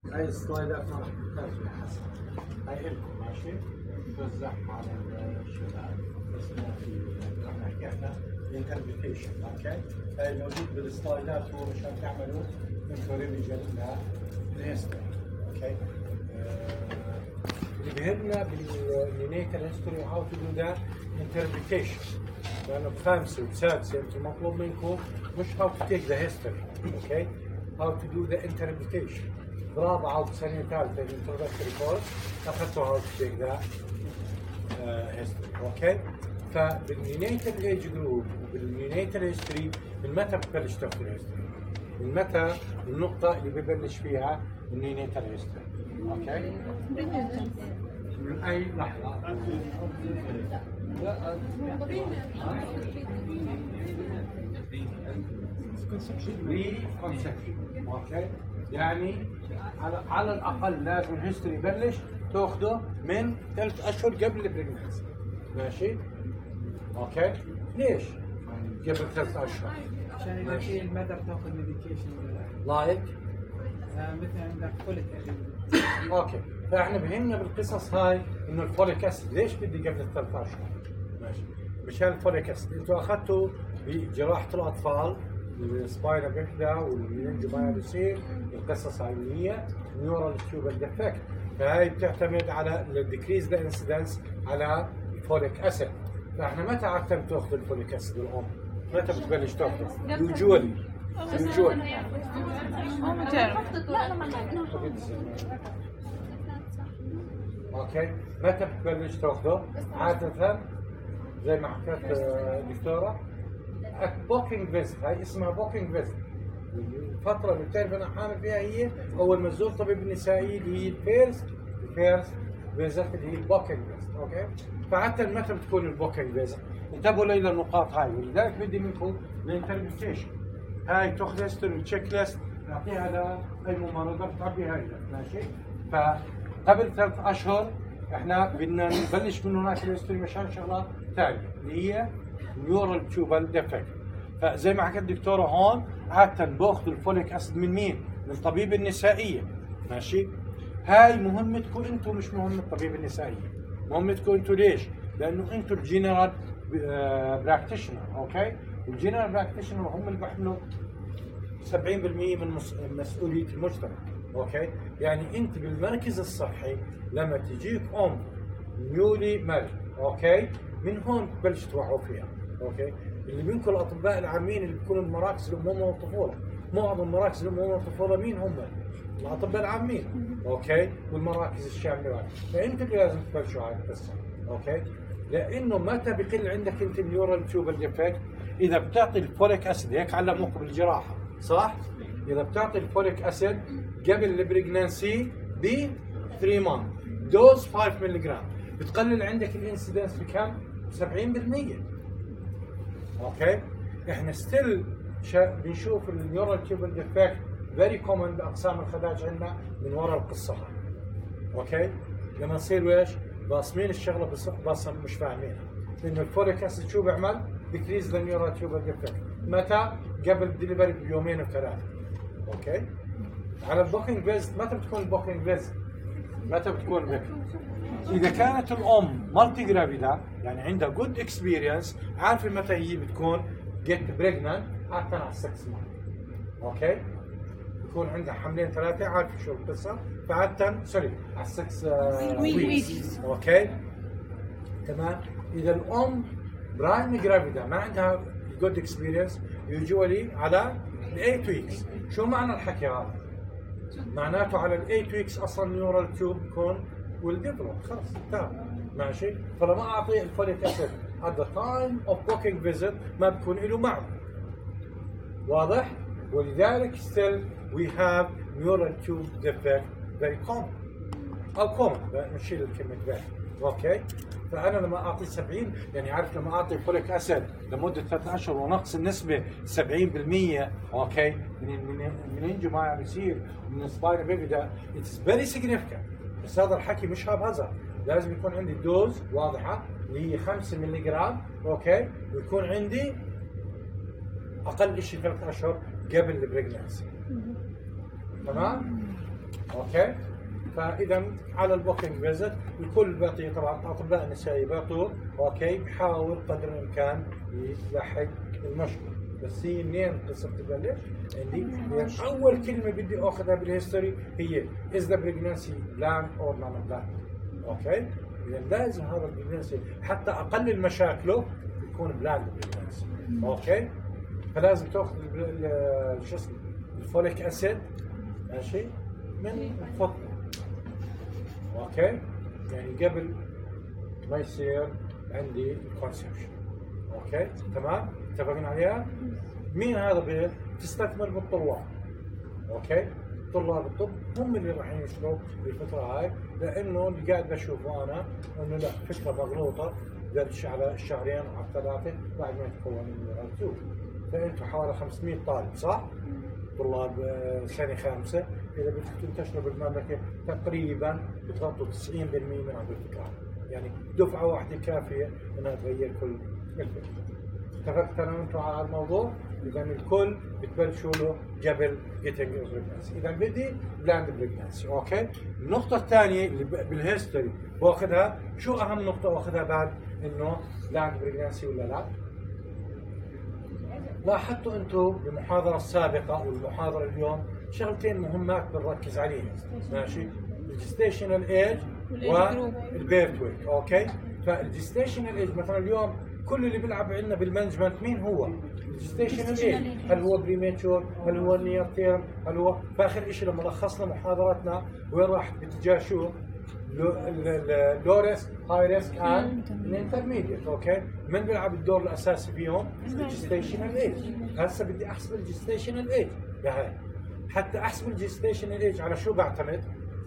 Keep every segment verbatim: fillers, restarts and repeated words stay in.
هاي السلايدات ما راح تحتاج لها حسب. هاي لكم ماشي؟ توزعها على الشباب بس ما في راح نحكي عنها الانتربريتيشن، اوكي؟ هاي موجود بالسلايدات هو مشان تعملوا انتو ريفيجن للهيستوري، اوكي؟ اللي بيهمنا بالنينيتال هيستوري هاو تو دو ذات انتربريتيشن، لانه بخامسه وبسادسه انتم مطلوب منكم مش هاو تو تيك ذا هيستوري، اوكي؟ هاو تو دو ذا انتربريتيشن. برابعه وبسنه ثالثه الانترودكتوري كورس اخذتوا هاو تو تيك ذا هيستوري، اوكي؟ فبالنينيتال ايج جروب وبالنينيتال هيستوري من متى بتبلش تاخذ الهيستوري؟ من متى النقطة اللي ببلش فيها النينيتال هيستوري؟ اوكي؟ من أي لحظة؟ بري كونسبشن، اوكي؟ يعني على على الأقل لازم الهيستوري يبلش تاخذه من ثلاث أشهر قبل البريجنسي، ماشي؟ اوكي؟ ليش؟ قبل ثلاث أشهر؟ عشان اذا في المدى بتاخذ ميديكيشن لايك مثل عندك فوليك اسيد. اوكي، فاحنا بهمنا بالقصص هاي انه الفوليك اسيد، ليش بدي قبل الثلاث اشهر؟ ماشي، مشان الفوليك اسيد، انتوا اخذتوا بجراحه الاطفال السباينا بيفدا والمننجومايلوسين القصص هاي اللي هي نيورال تيوبال ديفكت، فهي بتعتمد على الديكريز ذا انسيدنس على الفوليك اسيد. فاحنا متى عادة تاخذوا الفوليك اسيد الام؟ متى بتبلش تاخذه؟ يوجوالي يوجوالي هو ما تعرف. لا لما اوكي، متى بتبلش تاخذه؟ عادة زي ما حكيت الدكتورة بوكينج فيزت، هاي اسمها بوكينج فيزت. الفترة اللي بتعرف انا حامل فيها هي اول ما تزور طبيب النسائي اللي هي الفيرست الفيرست فيزت اللي هي البوكينج فيزت، اوكي؟ فحتى متى بتكون البوكينج فيزت؟ انتبهوا الى النقاط هاي، ولذلك بدي منكم الانتربريتيشن. هاي تاخذ هيستوري تشيك ليست نعطيها لاي ممرضه بتعبي هاي، ماشي؟ فقبل ثلاث اشهر احنا بدنا نبلش من هناك الهيستوري مشان شغله ثانيه اللي هي نيورال تيوبال ديفكت. فزي ما حكت الدكتوره هون عاده باخذوا الفوليك اسيد من مين؟ من الطبيب النسائيه، ماشي؟ هاي مهمتكم انتم مش مهمه الطبيب النسائيه، مهمتكم انتم ليش؟ لانه انتم الجنرال براكتيشنر، اوكي؟ والجنرال براكتيشنر هم اللي بيحملوا سبعين بالمئة من مسؤوليه المجتمع، اوكي؟ يعني انت بالمركز الصحي لما تجيك ام نيولي ماري، اوكي؟ من هون تبلش توعوا فيها، اوكي؟ اللي منكم الاطباء العامين اللي بيكونوا بمراكز الامومه والطفوله، معظم مراكز الامومه والطفوله مين هم؟ الاطباء العامين، اوكي؟ والمراكز الشامله، فانت اللي لازم تبلشوا هاي القصه، اوكي؟ لانه متى بقل عندك انت النيورال تيوبال ديفكت؟ اذا بتعطي الفوليك اسيد، هيك علموكم بالجراحه، صح؟ اذا بتعطي الفوليك اسيد قبل البريجنانسي ب ثلاثة مانث دوز خمسة مللي جرام، بتقلل عندك الانسيدنس بكم؟ سبعين بالمئة، اوكي؟ احنا ستيل شا... بنشوف النيورال تيوبال ديفكت فيري كومن باقسام الخداج عندنا من وراء القصه هاي، اوكي؟ لما نصير ويش؟ باصمين الشغله بس باصم مش فاهمينها، لانه الفوليك اسيد شو بيعمل؟ ديكريز ذا نيورال تيوبال ديفكت، متى؟ قبل الدليفري بيومين وثلاثه، اوكي؟ على البوكينج فيزت متى بتكون البوكينج فيزت؟ متى بتكون بك؟ اذا كانت الام مالتي جرافيدا يعني عندها جود اكسبيرينس، عارفه متى هي بتكون جيت بريجننت، عادة على ستة مانث، اوكي؟ بكون عندها حملين ثلاثه، عارفه شو القصه، فعادة سوري على ستة ويكس، اوكي؟ تمام؟ اذا الام برايم جرافيدا ما عندها جود اكسبيرينس يوجوالي على ثمانية ويكس. شو معنى الحكي هذا؟ معناته على ثمانية ويكس اصلا نيورال تيوب بكون والديفلوب خلص انتهى، ماشي؟ فلما اعطيه الفوليك اسيد at the time of booking visit ما بكون له معنى، واضح؟ ولذلك still we have neural tube defect very common او common، نشيل الكلمه very، اوكي؟ فانا لما اعطي سبعين يعني عارف لما اعطي فوليك اسيد لمده ثلاث اشهر ونقص النسبه سبعين بالمئة، اوكي؟ من من المننجومايلوسين ومن السباينا بيفيدا اتس فيري سيجنيفيكانت، بس هذا الحكي مش هبهزر، لازم يكون عندي دوز واضحه اللي هي خمسة مللي جرام، اوكي؟ ويكون عندي اقل شيء ثلاث اشهر قبل البريجنانسي، تمام؟ اوكي. فاذا على البوكينج فيزت الكل بيعطي، طبعا اطباء النسائي بيعطوا اوكي، بحاول قدر الامكان يلحق المشكله. بس هي منين القصه بتبلش؟ عندي يعني اول كلمه بدي اخذها بالهيستوري هي is the pregnancy planned or non planned. اوكي؟ اذا لازم هذا البريجنانسي حتى اقلل مشاكله يكون بلاند بريجنانسي. اوكي؟ فلازم تاخذ شو اسمه الفوليك اسيد ماشي من الفطر. اوكي؟ يعني قبل ما يصير عندي الكونسبشن. اوكي؟ تمام؟ اتفقين عليها؟ مين هذا بيت؟ تستثمر بالطلاب. اوكي؟ طلاب الطب هم اللي راح يشتغلوا بالفتره هاي، لانه اللي قاعد بشوفه انا انه لا، فكره مغلوطه بدش على الشهرين او على الثلاثه بعد ما يتكون الزوج. فانتم حوالي خمسمئة طالب صح؟ طلاب سنه خامسه، اذا بدكم تنتشروا بالمملكه تقريبا بتغطوا تسعين بالمئة من عند الفكره، يعني دفعه واحده كافيه انها تغير كل الفكره. اتفقت انا وانتم على الموضوع؟ اذا الكل بتبلشوا له قبل جيتنج بريجنانسي. اذا بدي بلاند بريجنانسي. اوكي؟ النقطة الثانية اللي بالهيستوري باخذها، شو أهم نقطة باخذها بعد إنه بلاند بريجنانسي ولا لا؟ لاحظتوا أنتم بالمحاضرة السابقة والمحاضرة اليوم شغلتين مهمات بنركز عليهم، ماشي؟ الجستيشنال ايج والبيرث ويت. اوكي؟ فالجستيشنال ايج مثلا اليوم كل اللي بيلعب عندنا بالمانجمنت مين هو؟ الجستيشنال ايج، هل هو بريماتشور؟ هل هو نير تيرم؟ هل هو فاخر شيء لما لخصنا محاضراتنا وين راح باتجاه شو؟ لو ريسك، هاي ريسك اند الانترميديت. اوكي؟ من بيلعب الدور الاساسي فيهم؟ الجستيشنال ايج. هسه بدي احسب الجستيشنال ايج، يا هاي حتى احسب الجستيشنال ايج على شو بعتمد؟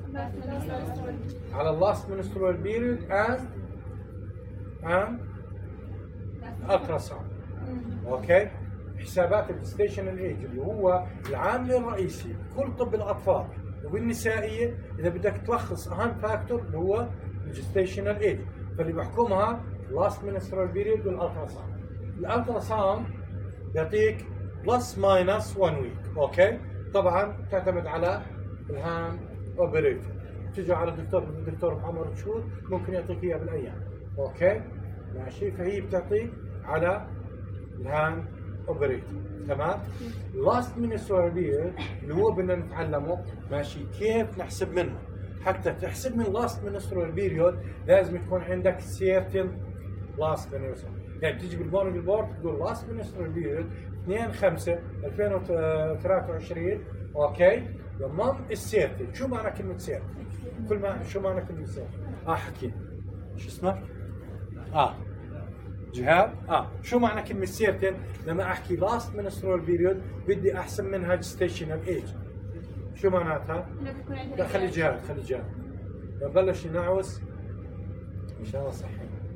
على اللاست منسترول بيريود اند اند التراساوند. اوكي؟ حسابات الجستيشنال ايج اللي هو العامل الرئيسي كل طب الاطفال وبالنسائيه، اذا بدك تلخص اهم فاكتور اللي هو الجستيشنال ايج، فاللي بحكمها لاست منسترول بيريود والالتراساوند. الالتراساوند بيعطيك بلس ماينس واحد ويك. اوكي؟ طبعا تعتمد على الهاند اوبريتور، تيجي على الدكتور الدكتور محمد بشور ممكن يعطيك اياها بالايام. اوكي؟ ماشي؟ فهي بتعطيك على الهاند اوبريتور. تمام؟ لاست منسترول بيريود اللي هو بدنا نتعلمه، ماشي؟ كيف نحسب منه؟ حتى تحسب من لاست منسترول بيريود لازم يكون عندك سيرتن لاست منسترول، يعني بتيجي بالمورنينج بورد تقول لاست منسترول بيريود اثنين خمسة ألفين وثلاثة وعشرين. اوكي؟ ضمن السيرتن. شو معنى كلمة سيرتن؟ كل ما شو معنى كلمة سيرتن؟ اه حكي شو اسمك؟ اه جهاد. اه شو معنى كلمة سيرتن؟ لما احكي لاست منسترول بيريود بدي احسب منها جستيشنال ايج. شو معناتها؟ لا خلي جهاد خلي جهاد ببلش نعوس مشان اصحي.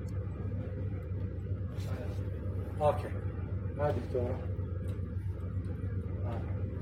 اوكي هاي دكتورة. آه.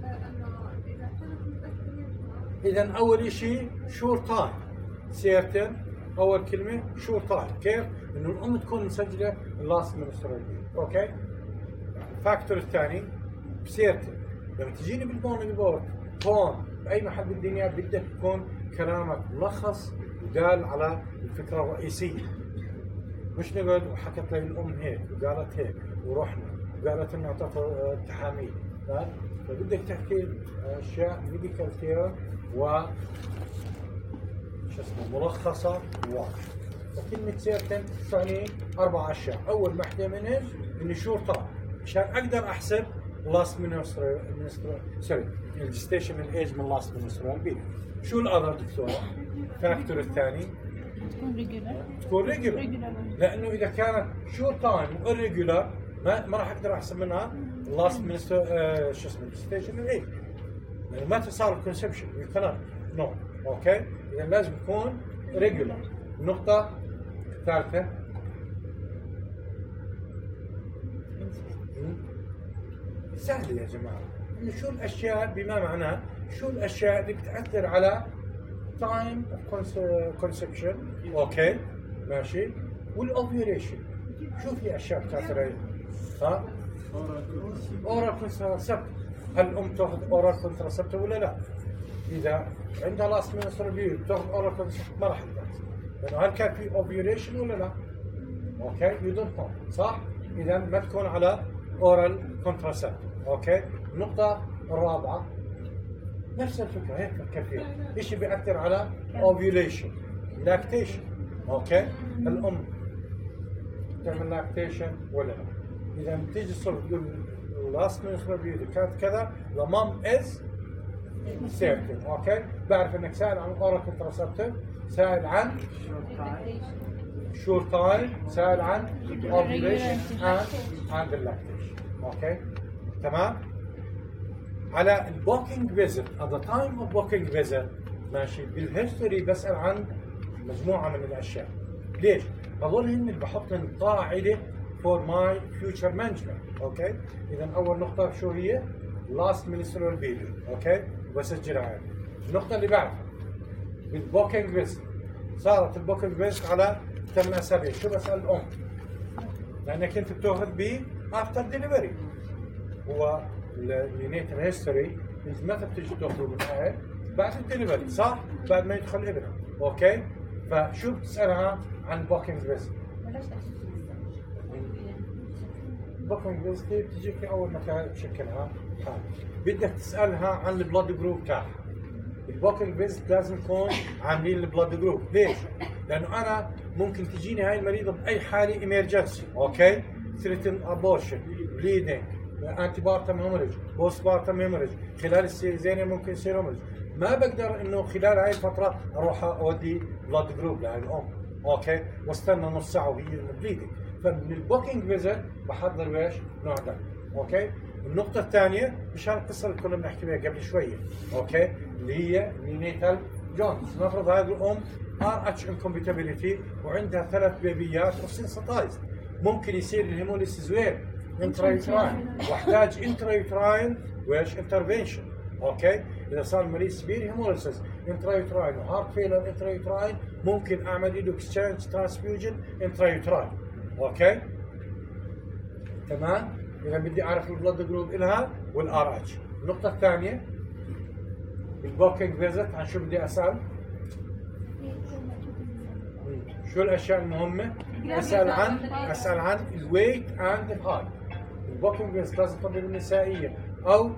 اذا اول شيء شور تايم سيرتن، اول كلمه شور تايم. كيف؟ انه الام تكون مسجله اللاست منسترول بيريود. اوكي؟ الفاكتور الثاني سيرتن، لما تجيني بالمورنينج بورد هون باي محل بالدنيا بدك يكون كلامك ملخص ودال على الفكره الرئيسيه، مش نقعد وحكت لي الام هيك وقالت هيك ورحنا وقالت انها تعطي تحاميل. فبدك تحكي اشياء ميديكال كير و شو اسمه ملخصه وواضحه. فكلمه سيرتن تعني اربع اشياء، اول وحده منهم اني شور طبعا عشان اقدر احسب لاست منسترول سوري الجستيشنال ايج من لاست منسترول بيريود. شو الاذر دكتوره؟ الفاكتور الثاني تكون ريجولار تكون ريجولار، لانه اذا كانت شور تايم وريجولار ما ما راح اقدر احسب منها لاست منسترول آه شو اسمه الجستيشنال ايج، لانه ما صار الكونسبشن الكلام نو. اوكي؟ اذا لازم يكون ريجولار. النقطه الثالثه سهله يا جماعه، انه شو الاشياء بما معناه شو الاشياء اللي بتاثر على تايم اوف كونسبشن. اوكي؟ ماشي؟ والاوفيوليشن شو في اشياء بتاثر عليها؟ ها؟ اورال كونتراسبتيف. هل الام تاخذ اورال كونتراسبتيف ولا لا؟ اذا عندها لاست منسترال بيريود بتاخذ اورال كونتراسبتيف ما راح تدرس، لانه هل كان في اوفيوليشن ولا لا؟ اوكي يو دونت نو صح؟ اذا ما تكون على اورال كونتراسبتيف. اوكي النقطه الرابعه نفس الفكره هيك فكر فيها، ايش بيأثر على اوفيوليشن؟ لاكتيشن. اوكي الام تعمل لاكتيشن ولا لا؟ اذا بتيجي الصبح تقول لاست منسترال بيريود كانت كذا the mom is certain. اوكي بعرف انك سائل عن اورال كونتراسبتيف، سائل عن short time، سائل عن ovulation and and lactation. اوكي تمام. على البوكينج فيزيت at the time of booking visit ماشي بالهيستوري بسأل عن مجموعة من الأشياء. ليش؟ هذول هن اللي بحطهم قاعدة for my future management. اوكي إذا أول نقطة شو هي؟ last ministerial period. اوكي بسجلها عندي. النقطة اللي بعدها بالبوكينج فيزيت، صارت البوكينج فيزيت على ثمان أسابيع، شو بسأل الأم؟ لأنك أنت بتاخذ ب after delivery. هو النيتال هيستوري انت متى بتيجي تاخذه بالأهل؟ بعد الدليفري صح؟ بعد ما يدخل ابنها. اوكي؟ فشو بتسألها عن بوكينج فيزيت؟ بوكينج فيزيت بتجيك في أول مكان بشكلها حالة. بدك تسألها عن البلاد جروب تاعها. البوكينج فيزيت لازم يكون عاملين البلاد جروب، ليش؟ لأنه أنا ممكن تجيني هاي المريضة بأي حالة إمرجنسي. اوكي؟ ثريتن أبورشن، بليدنج، انتي بارتم هيموريج، بوست بارتم هيموريج، خلال السيزيريان ممكن يصير هيموريج، ما بقدر انه خلال هاي الفتره اروح اودي بلاد جروب لهاي الام. اوكي واستنى نص ساعه وهي بليدنج. فمن البوكينج فيزيت بحضر ويش نوع دم. اوكي النقطه الثانيه مشان القصه اللي كنا بنحكي بها قبل شويه. اوكي اللي هي نينيتال جونز. نفرض هذه الام ار اتش انكومباتيبيليتي وعندها ثلاث بيبيات وسنسيتايزد، ممكن يصير الهيموليسيس وين؟ انترايوتراين، واحتاج انترايوتراين ويش انترفنشن. اوكي اذا صار المريض سبير هيموليسيس انترايوتراين وهارت فيلر انترايوتراين ممكن اعمل له اكسشينج ترانسفيوجن انترايوتراين. اوكي تمام. اذا بدي اعرف البلد جروب الها والار اتش. النقطه الثانيه البوكينج فيزيت عن شو بدي اسال؟ شو الاشياء المهمه؟ اسال عن اسال عن الويت اند الهايت. البوكينج فيزيت لازم الطبيب النسائيه او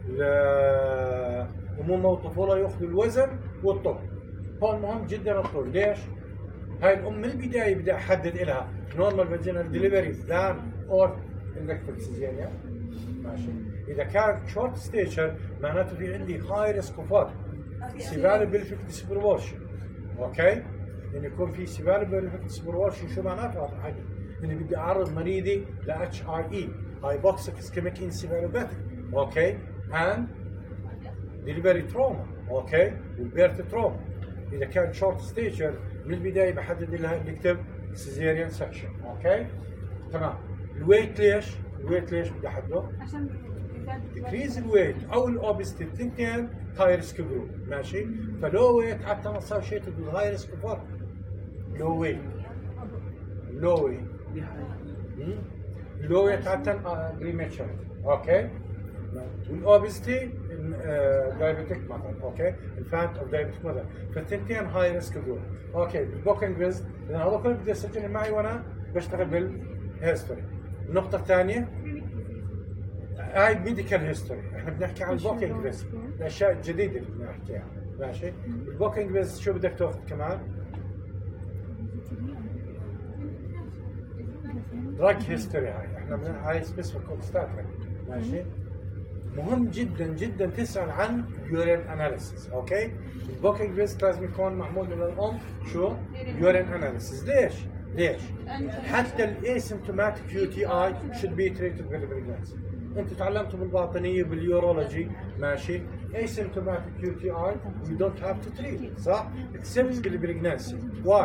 الامومه والطفوله ياخذوا الوزن والطول. هون مهم جدا الطول. ليش؟ هاي الام من البدايه بدي احدد لها نورمال فاجينال ديليفري بلان اور اندكتيف سيزيريان. ماشي. اذا كان شورت ستيشر معناته في عندي هاي ريسك اوف سيفالو بلفيك ديسبروبورشن. اوكي؟ يعني يكون في سيفالو بلفيك ديسبروبورشن شو معناته هذا الحكي؟ اني بدي اعرض مريضي ل اتش اي اي هايبوكسيك اسكيميك انسيفالوباثي. اوكي؟ and delivery trauma. اوكي؟ والبيرث تروما. اذا كان شورت ستيشر من البدايه بحدد لها بكتب سيزيريان سكشن. اوكي؟ تمام. الويت ليش؟ الويت ليش بدي احدده؟ عشان decrease الويت او الاوبستي الاثنين هاي ريسك جروب. ماشي؟ فلو ويت حتى ما صار شيء تقول هاي ريسك فرق. لو ويت لو ويت لو ويت حتى بريماتشر. اوكي؟ والاوبستي دايابيتيك مثلا. اوكي الفات اوف دايابيتيك مثلا. فالتنتين هاي ريسك جروب. اوكي البوكينج فيزيت اذا هذا كله بدي اسجله معي وانا بشتغل بالهيستوري. النقطه الثانيه هاي ميديكال هيستوري. احنا بنحكي عن البوكينج فيزيت الاشياء الجديده اللي بدنا نحكيها. ماشي. البوكينج فيزيت شو بدك تاخذ كمان؟ دراج هيستوري. هاي احنا من هاي سبيسيفيك كونستاتري. ماشي. مهم جدا جدا تسال عن يورين اناليسيس. اوكي البوكينج فيزيت لازم يكون معمول من الام شو؟ يورين اناليسيس. ليش؟ ليش؟ حتى الاسيمتوماتيك يو تي اي should be treated بالبريجنانسي. انتوا تعلمتوا بالباطنيه باليورولوجي. ماشي. اسيمتوماتيك يو تي اي you don't have to treat صح؟ except بالبريجنانسي. why؟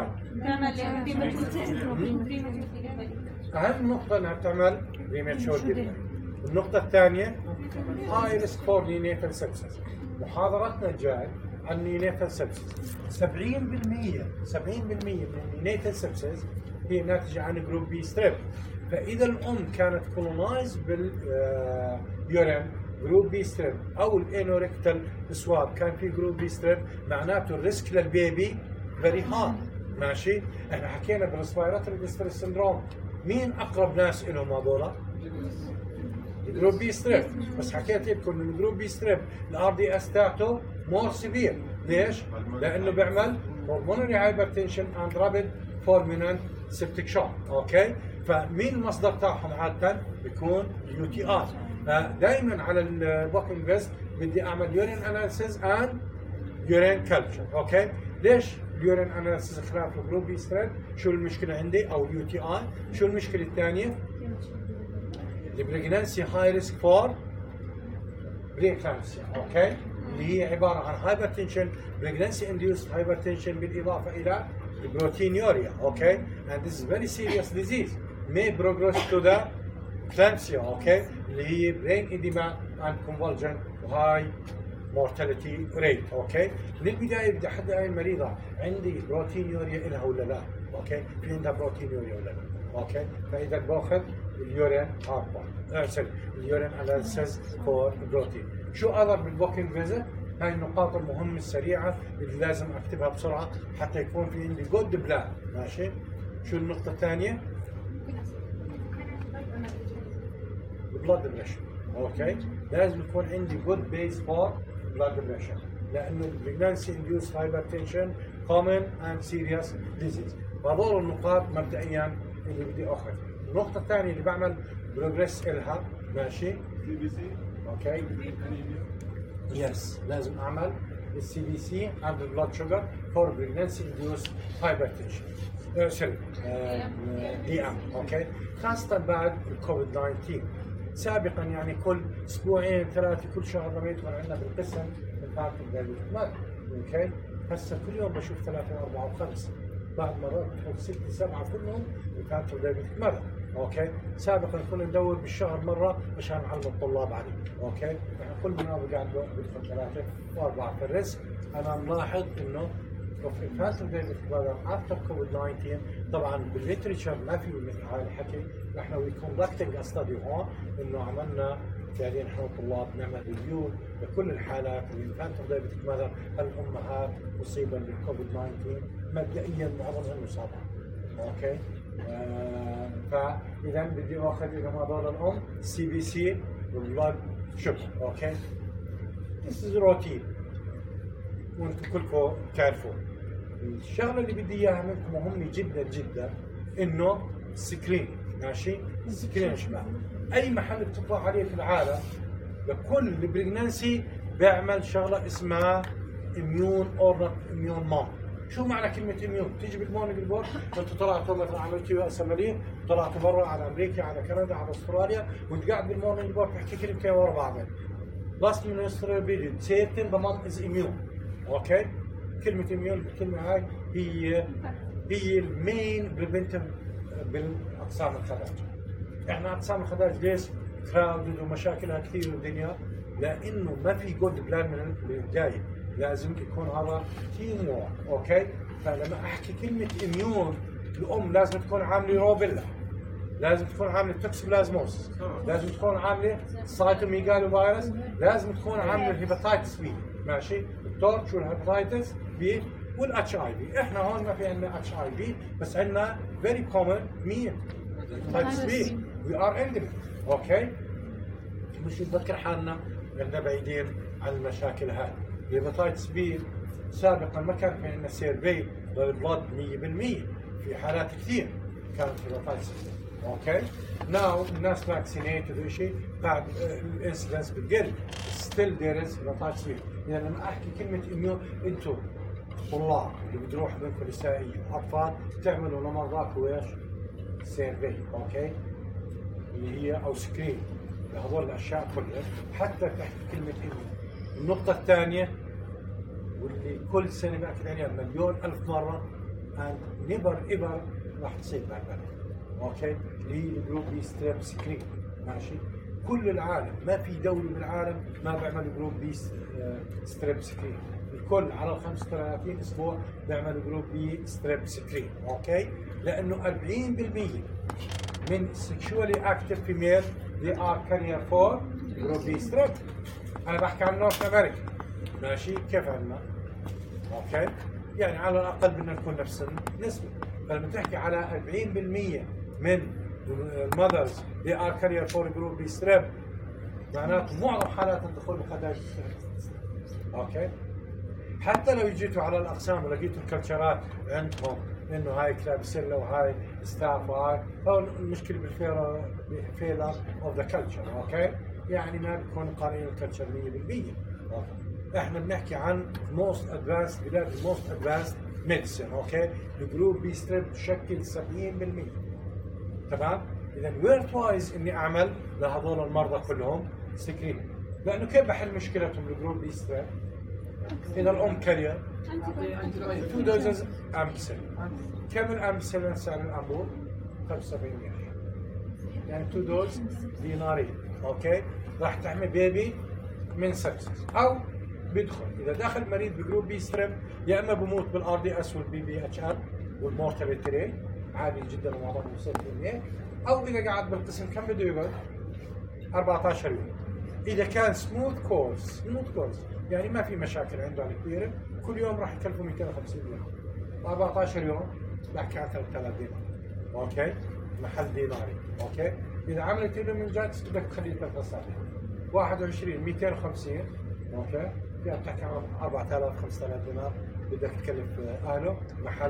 اهم نقطه انها بتعمل بريماتشور ديليفري. النقطة الثانية هاي ريسك فور نيونيتال سبسس. محاضرتنا الجاي عن نيونيتال سبسس. سبعين بالمئة سبعين بالمئة من النيونيتال سبسس هي ناتجة عن جروب بي ستريب. فإذا الأم كانت كولونايز باليورين جروب بي ستريب او الانوريكتال سواب كان في جروب بي ستريب، معناته الريسك للبيبي فيري هاي. ماشي. احنا حكينا بالريسبيراتوري ديستريس سندروم مين اقرب ناس لهم هذول؟ الجروب بي ستريب. بس حكيت لكم ان الجروب بي ستريب الار دي اس تاعته مور سيفير. ليش؟ لانه بيعمل هرمونري هايبرتنشن اند رابيد فولمينانت سيبتيك شوك. اوكي. فمين المصدر تاعهم عاده؟ بيكون اليو تي اي. فدائما على البوكينج فيست بدي اعمل يورين اناليسيز اند يورين كلتشر. اوكي. ليش اليورين اناليسيز خلاف الجروب بي ستريب؟ شو المشكله عندي؟ او اليو تي اي. شو المشكله الثانيه؟ البريجنانسي هاي ريسك فور بريكلامسيا. اوكي. اللي هي عباره عن هايبرتنشن، بريجنانسي انديوست هايبرتنشن بالاضافه الى البروتينيوريا. اوكي. and this is very serious disease may progress to the eclampsia. اوكي. اللي هي brain edema and convulsion high mortality rate. اوكي. من البدايه بدي احدد هاي المريضه عندي بروتينيوريا لها ولا لا. اوكي. في عندها بروتينيوريا ولا لا. اوكي. فاذا باخذ اليورين هاربون آه سوري اليورين اناليسيس فور بروتين. شو اذر بالبوكينج فيزيت؟ هاي النقاط المهمه السريعه اللي لازم اكتبها بسرعه حتى يكون في عندي جود بلان. ماشي. شو النقطه الثانيه؟ البلاد بريشر. اوكي. لازم يكون عندي جود بيس فور بلاد بريشر، لانه البريجنانسي انديوس هايبرتنشن كومن اند سيريس ديزيز. فهذول النقاط مبدئيا اللي بدي اخذ. النقطة الثانية اللي بعمل بروجريس إلها. ماشي. سي بي سي. اوكي. يس. لازم اعمل السي بي سي اند بلاد شوجر فور بريجنانسي انديوس هايبرتنشن. سوري دي ام. اوكي. خاصة بعد الكوفيد تسعة عشر. سابقا يعني كل اسبوعين ثلاثة كل شهر لما يدخل عندنا بالقسم بنفعل بالمال. اوكي. هسه كل يوم بشوف ثلاثة وأربعة وخمسة. بعد مرات بتحط ستة سبعة كلهم بكانتوا دايبيتك مرة. اوكي. سابقا كنا ندور بالشهر مرة مشان نعلم الطلاب عليه. اوكي. احنا كل ما قاعد بدخل ثلاثة وأربعة في الريسك. انا ملاحظ انه في الفاتر دايبيتك مرة افتر كوفيد تسعة عشر طبعا بالليترشر ما في مثل هاي الحكي. احنا وي كوندكتنج ستدي هون انه عملنا فعليا نحن الطلاب نعمل ريفيو لكل الحالات اللي الفاتر دايبيتك مرة الامهات مصيبة بالكوفيد تسعة عشر مبدئيا معظمهم مصابة. اوكي. آه فاذا بدي اخذ اذا ما ضل الام سي بي سي والبلاد شوجر. اوكي. This is routine وانتم كلكم تعرفون. الشغله اللي بدي اياها منكم مهمه جدا جدا انه سكرين. ماشي. سكرين شباب. اي محل بتطلع عليه في العالم لكل البريجنانسي بيعمل شغله اسمها اميون اور نوت اميون مام. شو معنى كلمة اميون؟ تيجي بالمورنينج ريبورت انتوا طلعتوا مثلا عملتوا يو اس امريكا، طلعتوا برا على امريكا على كندا على استراليا، وانت قاعد بالمورنينج ريبورت تحكي كلمتين ورا بعض. لاست منستر بيريد سيرتن ذا مام از اميون. اوكي؟ كلمة اميون الكلمة هاي هي هي المين بريفنتيف بالاقسام الخداج. احنا اقسام الخداج ليش؟ كراودد ومشاكلها كثير بالدنيا، لانه ما في جود بلان من البداية. لازم يكون هذا تيم وورك. اوكي. فلما احكي كلمه اميون الام لازم تكون عامله روبيلا، لازم تكون عامله توكسوبلازموس، لازم تكون عامله سايتوميجالو فيروس، لازم تكون عامله هيباتايتس بي. ماشي. التورش والهيباتايتس بي والاتش اي بي. احنا هون ما في عندنا اتش اي بي بس عندنا فيري كومن مين؟ هيباتايتس بي. وي ار اندميك. اوكي. مش نتذكر حالنا عندنا بعيدين عن المشاكل هاي. الهيباتايتس بي سابقا ما كان في عندنا سيرفي للبلد مية بالمية. في حالات كثير كانت هيباتايتس بي. اوكي. ناو الناس فاكسينيتد وشيء بعد الانسيدنس بتقل ستيل ذير از هيباتايتس بي. يعني لما احكي كلمه اميون انتم طلاب اللي بتروحوا بينكم نسائيه اطفال تعملوا لمرضاكم ايش؟ سيرفي. اوكي. اللي هي او سكرين لهذول الاشياء كلها حتى تحت كلمه اميون. النقطة الثانية واللي كل سنة بأكد عليها مليون ألف مرة and never ever راح تصير بعد. اوكي. اللي هي الجروب بي ستريب سكرين. ماشي. كل العالم ما في دولة بالعالم ما بيعمل جروب بي ستريب سكرين. الكل على ال خمسة وثلاثين اسبوع بيعمل جروب بي ستريب سكرين. اوكي. لأنه أربعين بالمية من sexually active female they are carrier for جروب بي ستريب. انا بحكي عن نورث امريكا ماشي، كيف عندنا؟ اوكي، يعني على الاقل بدنا نكون نفس النسبه. فلما تحكي على أربعين بالمئة من المذرز دي ار كارير فور جروب بي ستريب، معناته معظم حالات الدخول بخداج اوكي. حتى لو جيتوا على الاقسام ولقيتوا الكلتشرات عندهم انه هاي كلابسيلا وهاي ستاف وهاي، هو المشكله بالفيلر فيلر اوف ذا كلتشر اوكي، يعني ما بكون قارئين الكلتشر مية بالمية. احنا بنحكي عن موست ادفانس بلاد الموست ادفانس ميديسن اوكي، الجروب بي ستريب تشكل سبعين بالمئة. تمام؟ اذا ويرت وايز اني اعمل لهذول المرضى كلهم سكرين، لانه كيف بحل مشكلتهم الجروب بي ستريب؟ اذا الام كارير تو دوزز امبسل، كم الامبسل سعر الامبول؟ خمسة وسبعين قرش، يعني تو دوز دينارين اوكي، راح تحمي بيبي من سبسس. او بيدخل اذا دخل مريض بجروب بي ستريب يا اما بموت بالار دي اس والبي بي اتش ار والمورتاليتي ريت عالي جدا ومعظمهم يوصل بالمئة، او اذا قعد بالقسم كم بده يقعد؟ أربعة عشر يوم. اذا كان سموث كورس، سموث كورس يعني ما في مشاكل عنده على كبيره، كل يوم راح يكلفه مئتين وخمسين دينار، أربعة عشر يوم بحكي عن ثلاثة آلاف دينار اوكي، محل ديناري اوكي. اذا عملت له من جاتس بدك تخليه ثلاث اسابيع، واحد وعشرين مئتين وخمسين اوكي، يعني بتحكي عن أربعة آلاف خمسة آلاف دينار بدك تكلف اهله محل.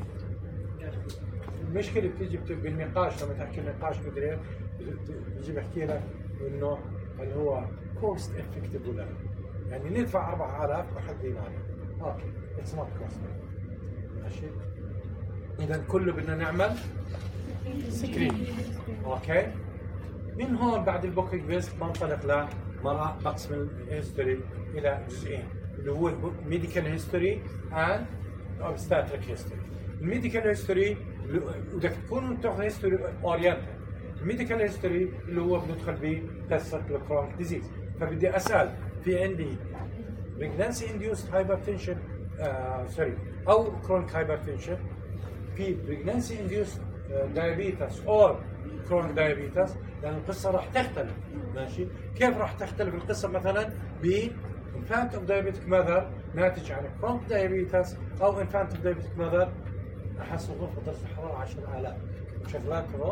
المشكله بتيجي بالنقاش، لما تحكي النقاش مدري ايه بيجي بحكي لك انه هل هو كوست افكتيف ولا لا، يعني ندفع أربعة آلاف محل دينار اوكي، اتس نوت كوست ماشي. اذا كله بدنا نعمل سكرين اوكي. من هون بعد البوكينج فيست بنطلق لمقسم الهيستوري الى جزئين، اللي هو الميديكال هيستوري اند اوبستاتريك هيستوري. الميديكال هيستوري بدك تكونوا تاخذوا هيستوري اورينتد. الميديكال هيستوري اللي هو بندخل به قصه الكرونيك ديزيز، فبدي اسال في عندي pregnancy induced hypertension آه سوري او chronic hypertension، في pregnancy induced diabetes or chronic diabetes، لأن القصة راح تختلف ماشي. كيف راح تختلف القصة؟ مثلا ب infant of diabetic mother ناتج عن chronic diabetes أو infant of diabetic mother أحس غرفة درجة الحرارة عشرة آلاف شغلات كذا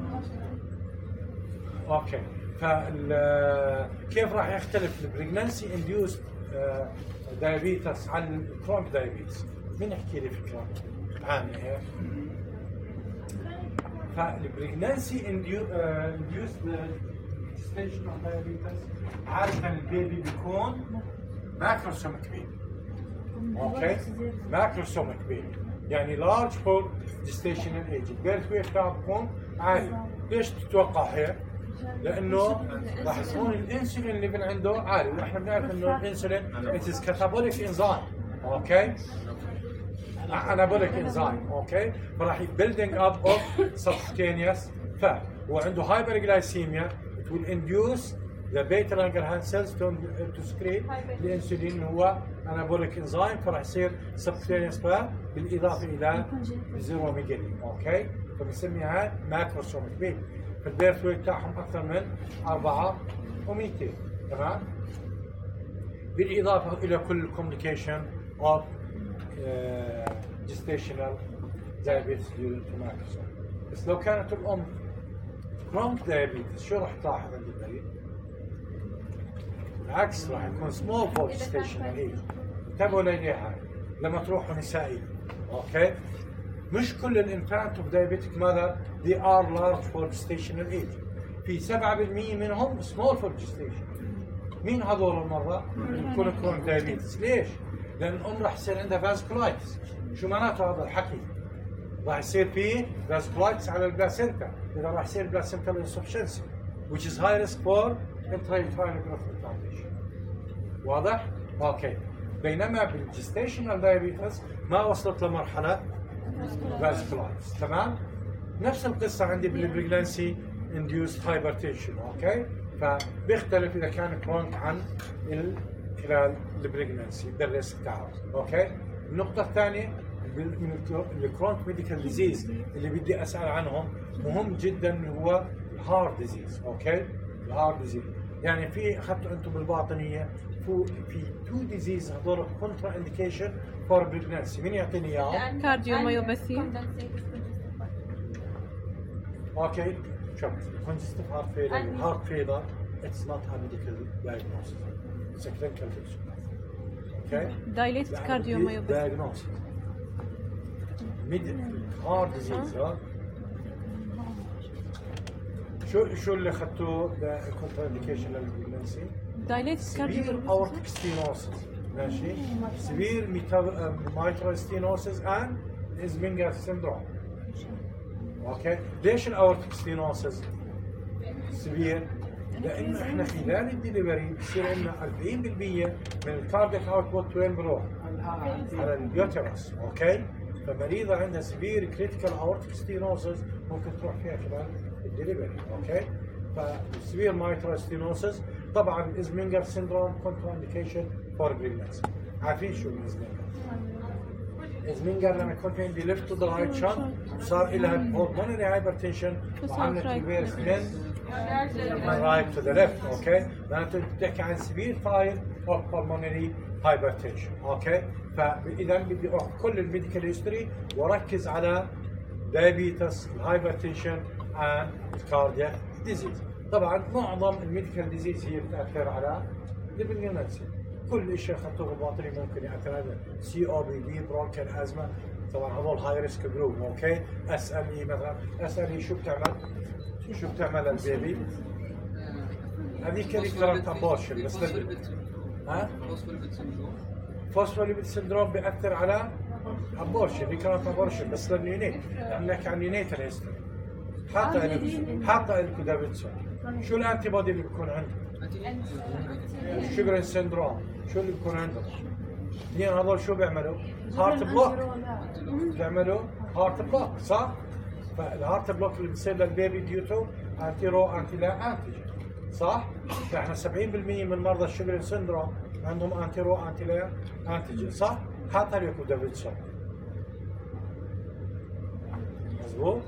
اوكي. فكيف راح يختلف البريجنانسي انديوست دايابيتس عن الكرونيك دايابيتس؟ مين يحكي لي فكره عامه هيك؟ فالبريجنانسي انديوست ستيشن اوف دايابيتس عاده البيبي بيكون ماكروسوميك بيبي اوكي، ماكروسوميك بيبي يعني لارج فور جستيشنال ايج، البيرث ويت تاعه بيكون عالي. ليش تتوقع هيك؟ لانه راح يكون الانسولين ليفل عنده عالي، واحنا بنعرف انه الانسولين اتس كاتابوليك انزيم اوكي، انابوليك انزيم اوكي، فراح بيلدينج اب اوف سبكوتينيوس فات، وعنده هايبر جلايسيميا it will induce the beta Langerhans cells to to secrete الانسولين اللي هو انابوليك انزيم، فراح يصير سبكوتينيوس فات بالاضافه الى زيروميجالي اوكي، فبنسميها ماكروسوميك بيبي. فالبيرث ويت تاعهم اكثر من أربعة ومئتين تمام، بالاضافه الى كل الكومبليكيشن اوف جستيشنال دايابيتس during ماكروسوم. بس لو كانت الام كرونيك دايابيتس شو راح تلاحظ عند البريد؟ بالعكس راح يكون سمول فور جستيشنال ايج. انتبهوا ليها لما تروحوا نسائي اوكي، مش كل الانفانت اوف دايابيتك ماذر they are large for gestational age، في سبعة بالمئة منهم small for gestation. مين هذول المرة؟ يكون كرونيك دايابيتس. ليش؟ لأن الأم راح يصير عندها فاسكولايتس. شو معناته هذا الحكي؟ راح يصير فيه فاسكولايتس على البلاسينتا، إذا راح يصير بلاسينتا insufficiency which is high risk for intrauterine growth retardation. واضح؟ اوكي. بينما بالجستيشنال دايابيتس ما وصلت لمرحلة فاسكولايتس تمام؟ نفس القصة عندي بالبريجنانسي induced hypertension اوكي؟ فبيختلف إذا كان كرونيك عن خلال البريجنانسي بالريسك تاعه اوكي؟ النقطة الثانية من الكرونيك ميديكال ديزيز اللي بدي أسأل عنهم مهم جدا هو الهارت ديزيز اوكي؟ الهارت ديزيز يعني في اخذتوا انتم بالباطنيه في في تو ديزيز هذول كونترا انديكيشن فور بريجنسي. مين يعطيني اياهم؟ كارديوميوباثي. اوكي شوف congestive heart failure heart failure it's not a medical diagnosis, it's a clinical picture. Okay, dilated cardiomyopathy. diagnosis mid heart disease. ها شو شو اللي اخذتوه كونترا انديكيشن للبريجنسي؟ dilated severe cardiomyopathy. aortic stenosis ماشي severe mitral stenosis and Isminger syndrome. اوكي ليش الاورتيك ستينوسز سبير؟ لانه احنا خلال الدليفري بصير عندنا أربعين بالمئة من الكاردياك اوتبوت وين بروح؟ على اليوترس. اوكي فمريضه عندها سبير كريتيكال اورتيك ستينوسز ممكن تروح فيها خلال الدليفري. اوكي فالسبير مايترال ستينوسز طبعا ازمينجر سيندروم كونترا انديكيشن فور بريجنسي. عارفين شو الازمينجر؟ ازمينجر لما يكون في عندي ليفت تو ذا رايت شنط صار لها هرمونري هايبرتنشن وعملت ريفيرس من رايت تو ذا ليفت. اوكي معناته بتحكي عن سبير تايب اوف هرمونري هايبرتنشن. اوكي فاذا بدي اخذ كل الميديكال هيستوري واركز على دايابيتس الهايبرتنشن اند الكاردياك ديزيز. طبعا معظم الميديكال ديزيز هي بتاثر على البريجنسي. كل شيء اخذته بالباطني ممكن ياثر على سي او بي دي برونكال ازمه. طبعا هذول هاي ريسك جروب. اوكي اس ال اي مثلا اس ال اي شو بتعمل؟ شو بتعمل للبيبي؟ هذيك ريكورنت ابورشن بس ها؟ فوسفوليبيد سندروم بياثر على ابورشن ريكورنت ابورشن بس للنيونيت. عم نحكي عن نيونيتال هيستوري. حاطه حاطه الكودابيتسون. شو الانتي بودي اللي بيكون عنده؟ شوغرين سندروم. شو اللي بيكون عنده؟ اثنين هذول شو بيعملوا؟ هارت بلوك. بيعملوا هارت بلوك صح؟ فالهارت بلوك اللي بصير للبيبي ديوتو انتي رو انتي لا انتيجين صح؟ فاحنا سبعين بالمئة من مرضى الشوغرين سندروم عندهم انتي رو انتي لا انتيجين صح؟ حاطها لكم دافيدسون. مظبوط؟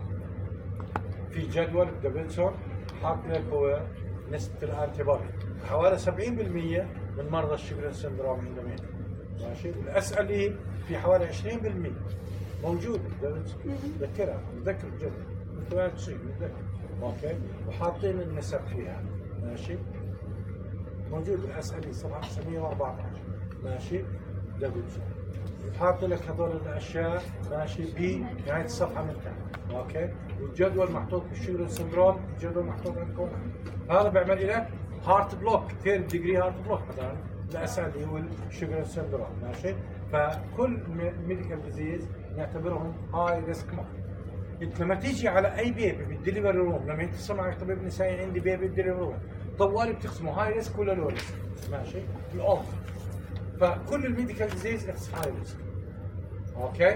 في جدول دافيدسون حاط لك هو نسبة الانتي بودي حوالي سبعين بالمئة من مرضى الشوغرين سندروم عندهم هيك. ماشي؟ الاس ال اي في حوالي عشرين بالمئة موجودة. بذكرها بذكر الجدول انتوا لا تشيل بذكر. اوكي وحاطين النسب فيها. ماشي؟ موجود الاس ال اي صفحة تسعمئة وأربعة عشر. ماشي؟ دافيدسون حاط لك هذول الاشياء ماشي بنهاية الصفحة من تحت. اوكي والجدول محطوط بالشوغرين سندروم الجدول محطوط عندكم. هذا بيعمل لك هارت بلوك ثيرد ديجري هارت بلوك مثلا الاس ال اي والشوغرين سندروم. ماشي فكل ميديكال ديزيز نعتبرهم هاي ريسك مارك. انت لما تيجي على اي بيبي بالدليفري روم لما انت تسمع طبيب نسائي عندي بيبي بالدليفري روم طوالي بتقسمه هاي ريسك ولا لو ريسك. ماشي الام فكل الميديكال ديزيز اتس هاي ريسك. اوكي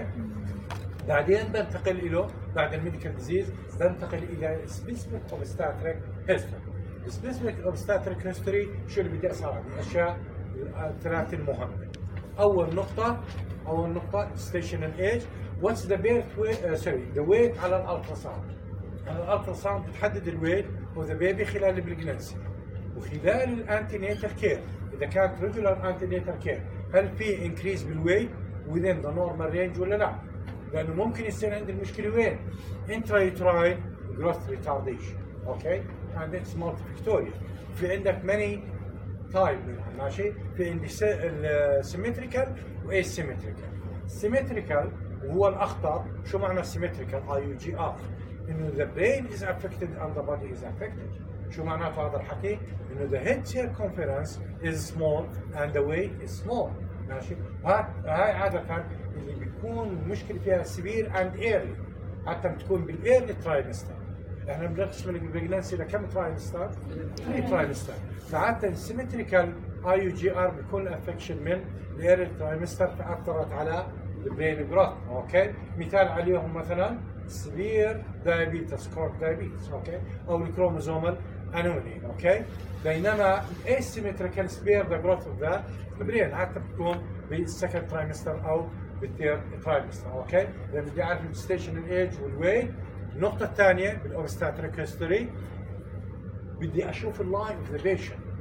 بعدين بنتقل له بعد الميديكال ديزيز بنتقل الى سبيسيفيك اوبستاتريك هيستوري. سبيسيفيك اوبستاتريك هيستوري شو اللي بدي اساعد الاشياء الثلاث المهمه. اول نقطه اول نقطه ستيشنال ايج واتس ذا بيرث ويت سوري ذا ويت على الالترا ساوند. الالترا ساوند بتحدد الويت وذا بيبي خلال البريجنسي وخلال الانتينيتال كير. اذا كانت ريجولار انتينيتال كير هل في انكريز بالويت within the normal range ولا لا؟ لانه ممكن يصير عندي المشكله وين؟ intrauterine growth retardation. اوكي and it's multifactorial. في عندك many type منها. ماشي في عندي السيمتريكال واسيمتريكال. السيمتريكال وهو الاخطر. شو معنى السيمتريكال؟ اي يو جي ار انه the brain is affected and the body is affected. شو معناته هذا الحكي؟ انه the head circumference is small and the weight is small. ماشي هاي هاي عاده اللي بيكون المشكله فيها سيفير اند ايرلي حتى بتكون بالايرلي ترايمستر. احنا بنقسم البريجنسي لكم ترايمستر؟ ثلاث ترايمستر. فعاده السيمتريكال اي يو جي ار بيكون افكشن من الايرلي ترايمستر فاثرت على البرين جروث. اوكي مثال عليهم مثلا سيفير دايابيتس كورك دايابيتس. اوكي او الكروموزومال انوني. اوكي بينما الاسيمتريكال سبير ذا جروث اوف ذا البرين حتى بتكون بالسكند ترايمستر او بالثيرد ترايمستر. اوكي لما بدي اعرف الستيشن الايج والويت. النقطه الثانيه بالاوبستاتريك هيستوري بدي اشوف اللاين اوف ذا بيشنت.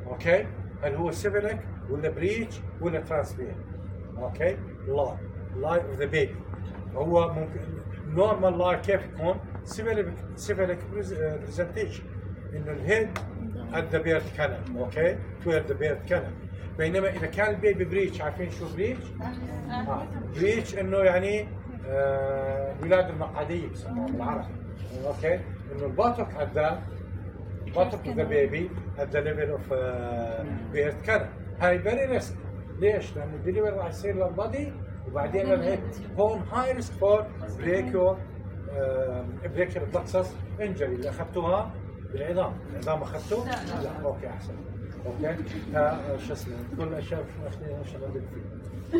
اوكي هل هو سيفيليك ولا بريتش ولا ترانسفير؟ اوكي لاي لاي اوف ذا بيبي هو ممكن نورمال لاي كيف يكون؟ سيفيليك سيفيليك برزنتيشن انه الهيد at the birth canal اوكي where the birth canal بينما اذا كان البيبي بريتش عارفين شو بريتش؟ آه. بريتش انه يعني آه ولاد المقعديه بسموها بالعربي اوكي انه البطق at the bottom of the baby at the level of uh, birth canal هاي very risk ليش؟ لأن الدليفري راح يصير للبادي وبعدين للهيد هون هاي ريسك فور بريكيور بريكيور بلكسس انجري اللي اخذتوها بالعظام، العظام اخذتوه؟ لا. لا اوكي احسن اوكي ها شو اسمه كل الاشياء شو اخذنا ايش نضيف فيه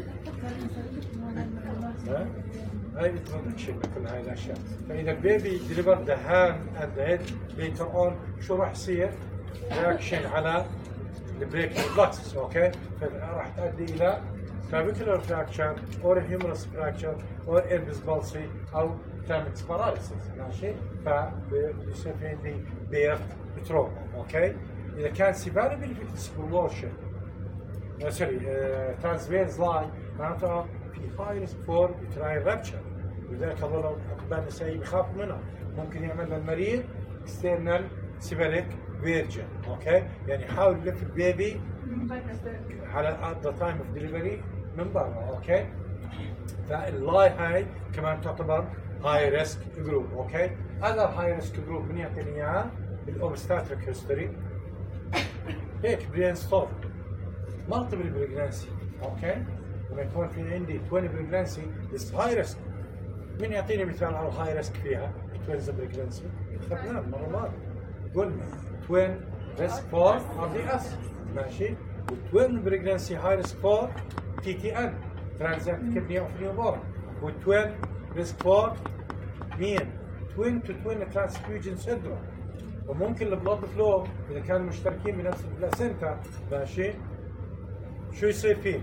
ها؟ هاي الانترودكشن كل هاي الاشياء فاذا البيبي ديليفر ذا هاند اند ذا هيد ليتر اون شو راح يصير؟ رياكشن على البريكيور بلكسس اوكي فراح تؤدي الى clavicular fracture or humerus fracture or Erb's palsy أو traumatic paralysis ماشي فبيصير في عندي بيرث تروما أوكي إذا كان سيفالي بالفيكس بروشن سوري ترانسفيرز لاين معناتها في هاي ريسك فور يوتراين رابتشر لذلك هذول أطباء النسائيين بيخافوا منها ممكن يعمل للمريض external cephalic فيرجن اوكي يعني حاول يلف البيبي على at the time of delivery من برا اوكي فاللاي هاي كمان تعتبر هاي ريسك جروب اوكي اذر هاي ريسك جروب من يعطيني اياها بالاوبستاتريك هيستوري هيك برين ستوب مالتيبل بريجنانسي اوكي لما يكون في عندي عشرين بريجنانسي ذس هاي ريسك من يعطيني مثال على الهاي ريسك فيها توينز بريجنانسي اخذناه المره الماضيه قلنا توين ريسك فور ار دي اس ماشي والتوين بريجنانسي هاي ريسك فور تي تي ان ترانزيت كدني اوف نيو بورن والتوين ريسك فور مين؟ توين تو توين ترانسفيوجن سيندروم وممكن البلاد فلو اذا كانوا مشتركين بنفس البلاسينتا ماشي شو يصير فيه؟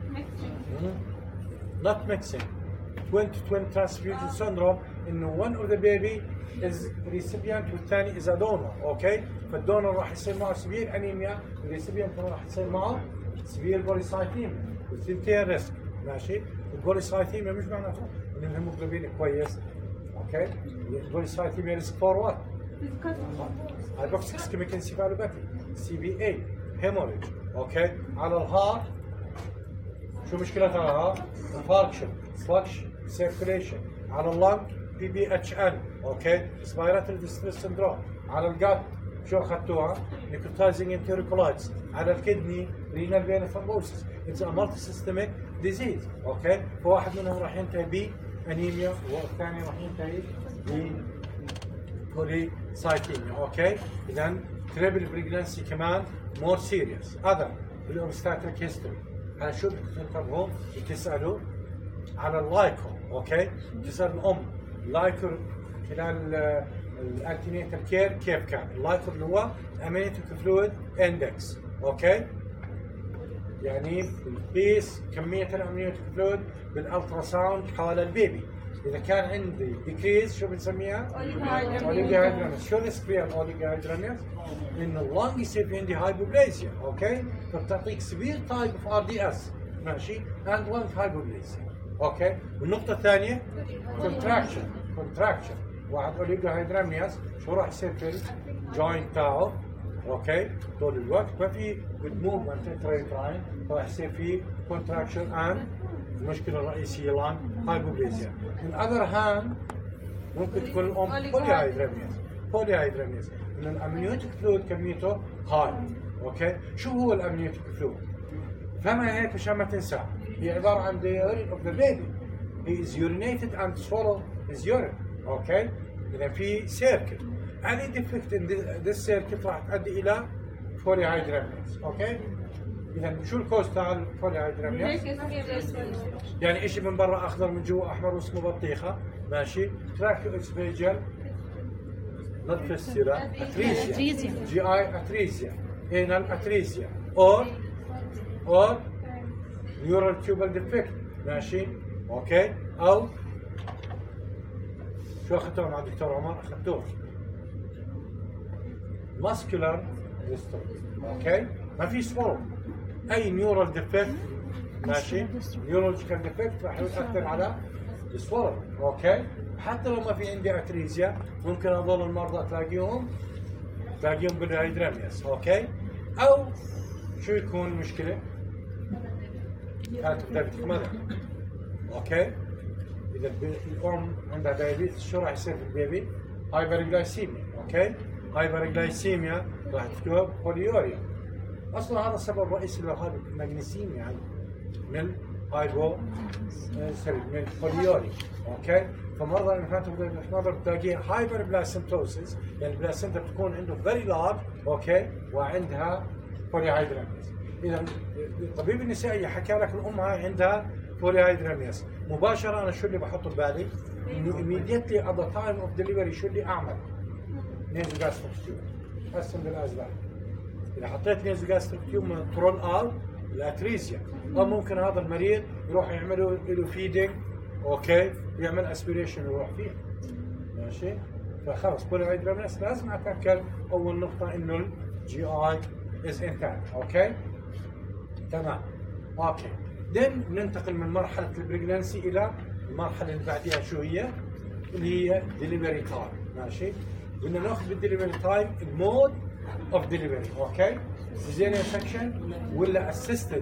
not mixing twin to twin transfusion syndrome انه one of the baby is recipient والثاني is a donor اوكي فالدونر راح يصير معه سبير انيميا والريسيبيانت كمان راح يصير معه سبير بوليسايثيميا والثنتين ريسك ماشي البوليسايثيميا مش معناته ان الهيموجلوبين كويس اوكي البوليسايثيميا ريسك فور وات؟ هايبوكسيك اسكيميك انسيفالوباثي سي بي اي هيموريج اوكي على الهارت شو مشكلتها على الهارت؟ انفاركشن سلاكش سيركوليشن على اللنج بي بي اتش ان اوكي سبايراتوري ديستريس سندروم على الجات شو اخذتوها؟ نيكوتايزنج انتيريكولايتس على الكدني رينال فين ثرومبوسيس اتس ا مالتي سيستميك ديزيز اوكي فواحد منهم راح ينتهي ب انيميا والثاني راح ينتهي ب بوليسايثيميا اوكي اذا تريبل بريجنانسي كمان مور سيريس هذا بالاوبستاتريك هيستوري على شو بتنتبهوا بتسالوا على اللايكو اوكي تسال الام لايكو خلال الانتينيتال كير كيف كان اللايكو اللي هو امينيتيك فلويد اندكس اوكي يعني بقيس كميه الامينيتيك فلويد بالالترا ساوند حول البيبي اذا كان عندي ديكريز شو بنسميها؟ اوليجا هيدرانيس شو ريسك فيها الاوليجا هيدرانيس؟ انه اللنج يصير في عندي هايبوبليزيا اوكي فبتعطيك سبير تايب اوف ار دي اس ماشي اند لنج هايبوبليزيا اوكي والنقطه الثانيه كونتراكشن كونتراكشن واحد اوليجا هيدرانيس شو راح يصير في الجوينت تاعه اوكي طول الوقت ما في بتموف انت تراين راح يصير في كونتراكشن اند المشكله الرئيسيه الان هايبوبليزيا من اذر هاند ممكن تكون الام بولي هايدراميز بولي هايدراميز ان الامنيوتيك فلويد كميته هاي اوكي شو هو الامنيوتيك فلويد؟ فما هيك عشان ما تنسى هي عباره عن the urine of the baby he is urinated and swallow his urine اوكي اذا في سيركل any defect in this circuit راح تؤدي الى بولي هايدراميز اوكي اذا شو الكوز تاع البولي هايدراميز؟ يعني شيء من برا اخضر من جوا احمر واسمه بطيخه ماشي تراكيو اسفيجل نوت فيستيلا اتريزيا جي اي اتريزيا انال اتريزيا اور اور نيورال تيوبال ديفكت ماشي اوكي او شو اخذتوه مع الدكتور عمر؟ اخذتوه ماسكولار ديستروفي اوكي ما في سوالو. اي نيورال ديفكت ماشي نيورولوجيكال ديفكت راح يؤثر على السوالو. اوكي حتى لو ما في عندي اتريزيا ممكن هذول المرضى تلاقيهم تلاقيهم بالهيدرامياس. اوكي او شو يكون المشكله؟ كانت دايبيتك ماذر. اوكي اذا الام عندها دايبيتس شو راح يصير في البيبي؟ هايبرجلايسيميا. اوكي هايبرجلايسيميا راح تكون بوليوريا. اصلا هذا السبب الرئيسي لهذا المغنيسيميا يعني من هايبو سوري من بوليوريا. اوكي فمرضى الانفانتو ماذر بتلاقيها هايبر بلاسنتوسيس يعني البلاسنتا بتكون عنده فيري لارج. اوكي وعندها بوليهايدرامياس. اذا الطبيب النسائي حكى لك الام هاي عندها بوليهايدرامياس مباشره انا شو اللي بحطه ببالي؟ انه immediately at the time of delivery شو اللي اعمل؟ نيزوغاستريك تيوب. هسه بالازرق اذا حطيت نيزوغاستريك تيوب من ترول اوت الاتريزيا او ممكن هذا المريض يروح يعملوا له فيدنج. اوكي يعمل اسبيريشن يروح فيه ماشي. فخلص بوليهايدرامياس لازم اتاكد اول نقطه انه الجي اي از انتاكت. اوكي تمام. اوكي دين ننتقل من مرحله البريجنانسي الى المرحله اللي بعديها شو هي؟ اللي هي ديليفري تايم. ماشي بدنا ناخذ بالديليفري تايم المود اوف ديليفري. اوكي سيزيريان سكشن ولا اسيستد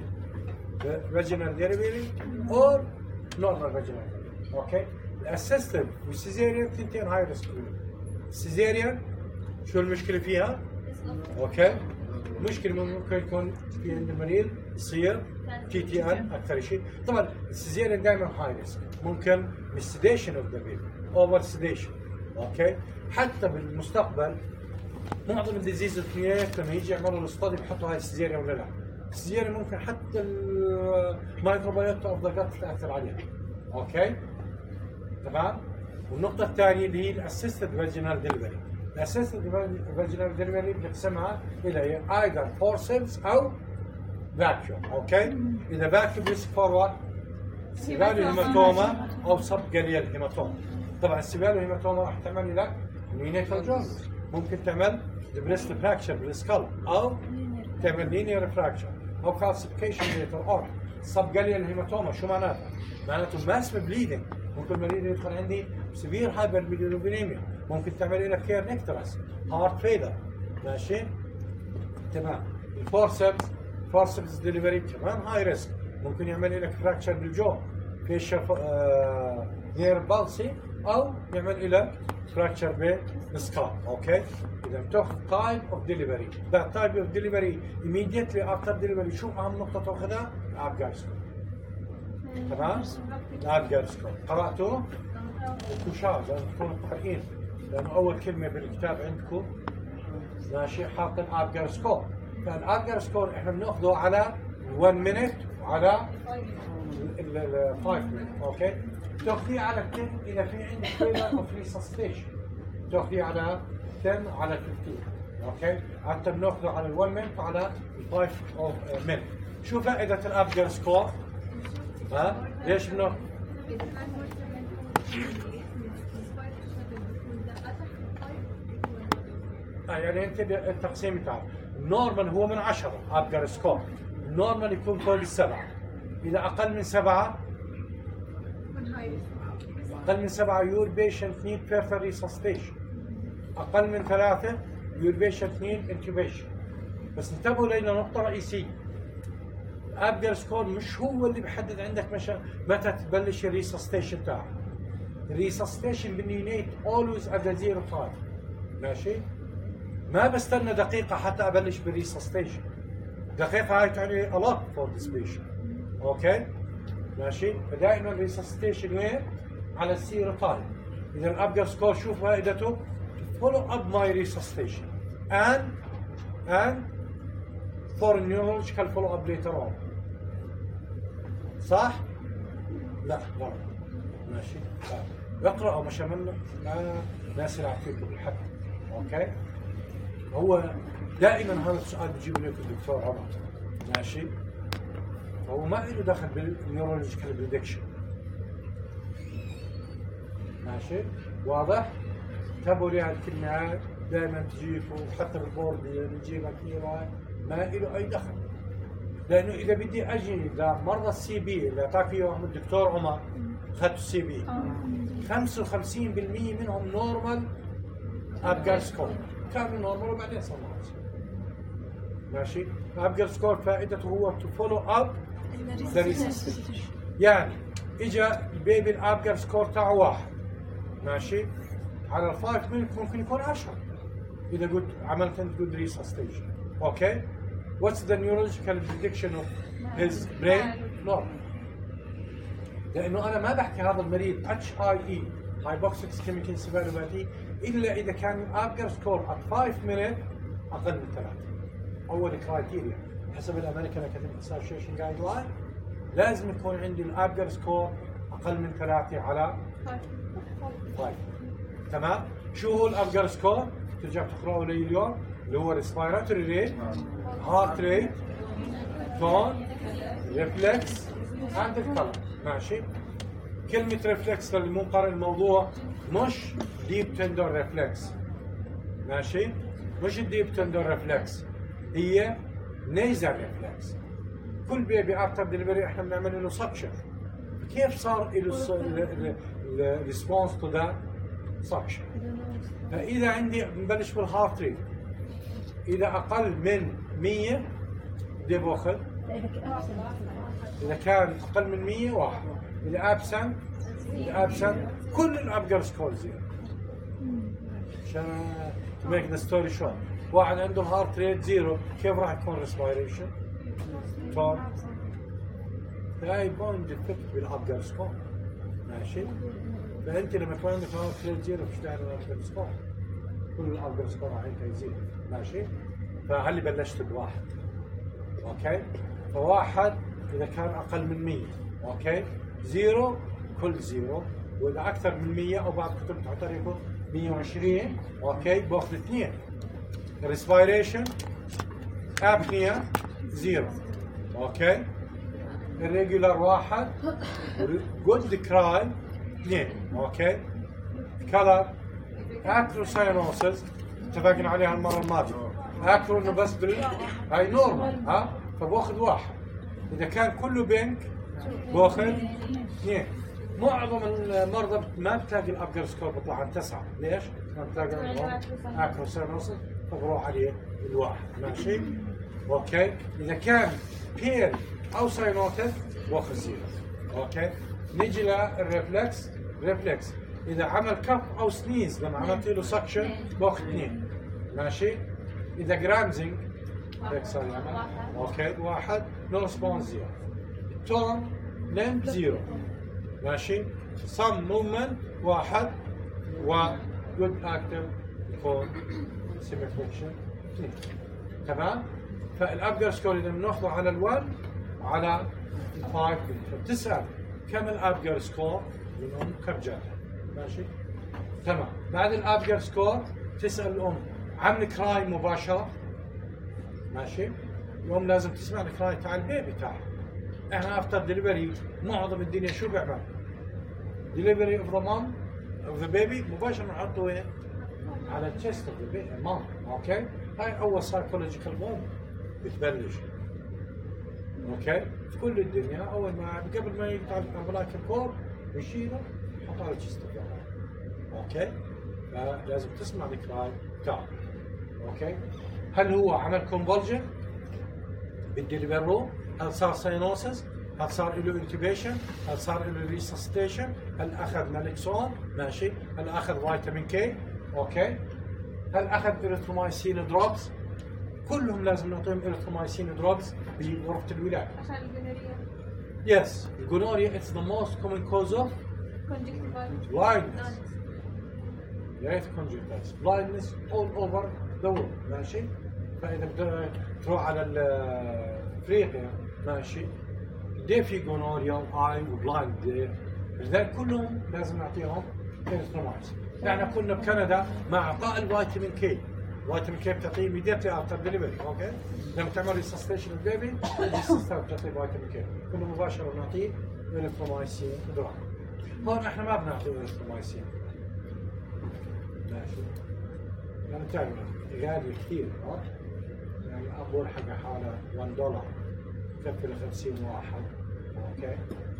فاجينال ديليفري اور نورمال فاجينال. اوكي الاسيستد والسيزيريان تنتين هاي ريسك. السيزيريان شو المشكله فيها؟ اوكي المشكله ممكن يكون في عند المريض يصير تي تي ان اكثر شيء. طبعا السيزيريان دائما هاي ريسك ممكن مش سيديشن اوف ذا بيبي اوفر سيديشن. اوكي حتى بالمستقبل معظم الديزيز الثنيات لما يجي يعملوا الاستادي بيحطوا هاي السيزيريان ولا لا. السيزيريان ممكن حتى المايكروبيوتا اوف ذا جت تاثر عليها. اوكي تمام. والنقطه الثانيه اللي هي الاسيستد فاجينال ديليفري. الاسيستد فاجينال ديليفري بنقسمها الى ايذر فورسبس او فاكيوم. اوكي اذا فاكيوم ريسك فور سيبالو هيماتوما او سب جاليال هيماتوما. طبعا السيبالو هيماتوما راح تعمل لك نيونيتال جونز ممكن تعمل بريست فراكشر بالسكال او تعمل لينير فراكشر او كالسيفيكيشن ليتر اون. سب جاليال هيماتوما شو معناتها؟ معناته ماسم بليدنج ممكن المريض يدخل عندي سيفير هايبر بيليروبينيميا ممكن تعمل لك كير نكترس هارت فيلر. ماشي تمام. الفورسبس فورسبس ديليفري كمان هاي ريسك ممكن يعمل لك فراكشر بالجو فيشر آه نير بالسي او يعمل لك فراكشر بالسكال. اوكي اذا بتاخذ تايب اوف ديليفري. ذا تايب اوف ديليفري immediately after ديليفري شو اهم نقطه تاخذها؟ الابجار سكور. تمام الابجار سكور قراتوه؟ الكشاف لازم تكونوا قارئين لانه اول كلمه بالكتاب عندكم ماشي حاطين ابجار سكور. فالابجار سكور احنا بناخذه على واحد مينيت وعلى ال خمسة مينيت. اوكي تاخذيه على عشرة اذا في عندك فيلر اوف ريسسيتيشن تاخذيه على عشرة على خمستاشر. اوكي حتى بناخذه على ال واحد مينيت وعلى ال خمسة مينيت. شو فائده الابجار سكور؟ ها ليش بناخذ؟ آه يعني انت التقسيم بتاعه النورمال هو من عشرة ابجار سكور. النورمال يكون فوق السبعه. اذا اقل من سبعه اقل من سبعه your patient need further resuscitation. اقل من ثلاثه your patient need intubation. بس انتبهوا لنا نقطه رئيسيه. الابجار سكور مش هو اللي بيحدد عندك مشا... متى تبلش الريسستيشن تاعك. الريسستيشن بالنيونيت always at the zero time. ماشي؟ ما بستنى دقيقة حتى أبلش بالريسستيشن. دقيقة هاي تعني a lot for this patient. أوكي؟ ماشي؟ فدائما الريسستيشن وين؟ على الزيرو تايم. إذا الابجار سكور شو فائدته؟ follow up my resuscitation and and for neurological follow up later on. صح؟ لا غلط. ماشي؟ اقرأوا مش من ما ناس يعطيكم الحكي. اوكي؟ هو دائما هذا السؤال بيجيب لك الدكتور عمر. ماشي؟ هو ما له دخل بالنيورولوجيكال بريدكشن. ماشي؟ واضح؟ انتبهوا لي هالكلمة دائما تجيكم حتى بالبورد بيجيبك ايرا ما له اي دخل. لانه اذا بدي اجي لمرضى السي بي اللي اعطاك اياهم الدكتور عمر، اخذت السي بي خمسة وخمسين بالمئة منهم نورمال ابجر سكور، كانوا نورمال وبعدين صار معهم. ماشي؟ ابجر سكور فائدته هو تو فولو اب ذا ريسيستنس. يعني اجى البيبي الابجر سكور تاعه واحد، ماشي؟ على الفايف مينت ممكن يكون عشرة اذا قلت عملت انت جود ريسستيشن. اوكي؟ What's the neurological prediction of his brain? Normal. لانه انا ما بحكي هذا المريض اتش اي اي hypoxic ischemic encephalopathy الا اذا كان الابجر سكور at خمسة minute اقل من ثلاثة. اول كرايتيريا حسب الامريكان اكاديميك اسوشيشن جايد لاين لازم يكون عندي الابجر سكور اقل من ثلاثة على خمسة. تمام؟ شو هو الابجر سكور؟ ترجع تقرأه لي اليوم اللي هو ريسبيراتوري ريت، هارت ريت، تون، ريفلكس، اند الكلر. ماشي؟ كلمة ريفلكس اللي مو قارئ الموضوع مش ديب تندر ريفلكس. ماشي؟ مش الديب تندر ريفلكس، هي نيزل ريفلكس. كل بيبي افتر ديليفري احنا بنعمل له سكشن. كيف صار له الريسبونس تو ذا سكشن؟ فاذا عندي بنبلش بالهارت ريت، اذا اقل من مية بدي باخذ، اذا كان اقل من مية واحد، اذا ابسنت اذا ابسنت كل الابجر سكور زيرو. عشان تو ميك ذا ستوري شورت، واحد عنده الهارت ريت زيرو كيف راح يكون ريسبيريشن؟ تون هاي بوينت ديفكت بالابجر سكور. ماشي؟ فانت لما يكون عندك هارت ريت زيرو مش داعي للابجر سكور، كل الابجر سكور عليك يزيد. ماشي؟ فهل بلشت بواحد. اوكي؟ فواحد اذا كان اقل من مية، اوكي؟ زيرو كل زيرو، واذا اكثر من مية او بعض الكتب تعتبره مية وعشرين، اوكي؟ باخذ اثنين. ريسبيريشن ابنيا زيرو، اوكي؟ الريجولار واحد، جود كراي اثنين، اوكي؟ كلر اكروساينوسز اتفقنا عليها المره الماضيه، اكرو انه بس بال هاي نورمال، ها؟ فباخذ واحد. اذا كان كله بينك باخذ اثنين. معظم المرضى ما بتلاقي الابجر سكور بيطلع عن تسعه، ليش؟ ما بتلاقي عندهم اكروساينوسز فبروح عليه الواحد. ماشي؟ اوكي؟ اذا كان بير او ساينوتد باخذ زيرو. اوكي؟ نيجي للريفلكس، ريفلكس اذا عمل كف او سنيز لما عملت له سكشن باخذ اثنين. ماشي؟ اذا جرامزنج هيك صار يعمل، اوكي؟ واحد، نو ريسبونس زيرو. تون لينث زيرو. ماشي؟ سم موفمنت واحد، وجود اكتف فور سيميفليكشن اثنين. تمام؟ فالابجر سكور اذا بناخذه على الواحد على الفايف، فبتسال كم الابجر سكور؟ الام كم جاتها. ماشي؟ تمام. بعد الابجر سكور تسال الام عن الكراي مباشره. ماشي؟ الام لازم تسمع الكراي تاع البيبي تاعها. احنا افتر ديليفري معظم الدنيا شو بيعمل؟ ديليفري اوف ذا مام اوف ذا بيبي مباشره نحطه وين؟ على التشست اوف ذا مام. اوكي؟ هاي اول سايكولوجيكال مومنت بتبلش. اوكي؟ في كل الدنيا اول ما قبل ما يقطع الاملاك الكور بيشيله يحط على التشست اوف ذا مام. اوكي؟ فلازم تسمع الكراي تاعه. اوكي؟ هل هو عمل كونفولجن بالديليفري روم؟ هل صار ساينوسس؟ هل صار له انتوبيشن؟ هل صار له ريسستيشن؟ هل اخذ نالكسون؟ ماشي؟ هل اخذ فيتامين كي؟ اوكي؟ هل اخذ اريثرومايسين دروبس؟ كلهم لازم نعطيهم اريثرومايسين دروبس بغرفه الولاده. عشان الجونوريا. يس، الجونوريا اتس ذا موست كومن كوز اوف كونجكتيفايتس. بلايندنس. ليس كونجكتيفايتس، بلايندنس اول اوفر ذا وورلد. ماشي؟ فاذا بدك تروح على افريقيا، ماشي؟ دي في جونوريا واي وبلايند، لذلك كلهم لازم نعطيهم اريثرومايسين. نحن كنا بكندا مع اعطاء الفيتامين كي، فيتامين كي بتعطيه immediately after delivery. اوكي؟ لما تعمل ريسستيشن البيبي الريسستر بتعطيه فيتامين كي، كنا مباشره بنعطيه اريثرومايسين دراج. هون احنا ما بنعطيه اريثرومايسين. ماشي؟ يعني تعرف غالي كثير، ها؟ يعني أبور حق حاله واحد دولار يكفي له خمسين واحد. اوكي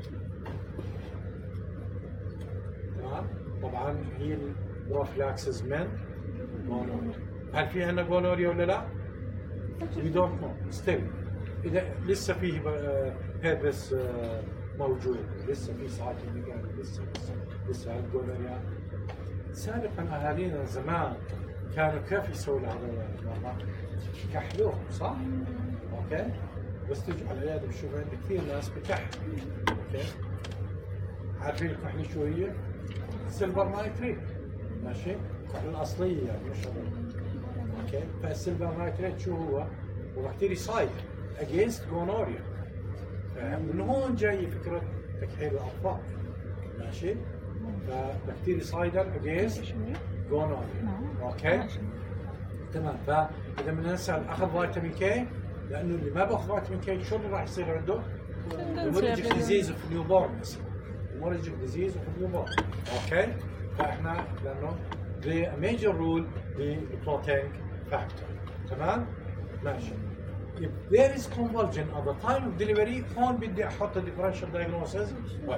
تمام. طبعا هي البروفلاكسز من جونوريا. هل في عندنا جونوريا ولا لا؟ We don't know still. إذا لسه فيه هيربس موجود، لسه في ساعات الميجان، لسه لسه لسه الجونوريا. سابقا أهالينا زمان كانوا كيف يسووا هذا المرضى؟ يكحلوهم صح؟ اوكي؟ بس تجي على العيادة بتشوف عندك كثير ناس بكحل. اوكي؟ عارفين الكحلة شو هي؟ سيلفر نايتريت. ماشي؟ الكحلة الأصلية يعني مش هذا. اوكي؟ فالسيلفر نايتريت شو هو؟ هو بكتيريسايد اجينست جونوريا. من هون جاي فكرة تكحيل الأطفال. ماشي؟ فبكتيريسايدر اجينست جونوريا. اوكي؟ تمام. فاذا بدنا نسال اخذ فيتامين كي، لانه اللي ما باخذ فيتامين كي شو اللي راح يصير عنده؟ هيموريجيك ديزيز اوف نيو بورن. هيموريجيك ديزيز اوف نيو بورن. اوكي؟ فاحنا لانه the a major rule بالبروتين فاكتور. تمام؟ ماشي. If there is convulsion at the time of delivery هون بدي احط differential diagnosis.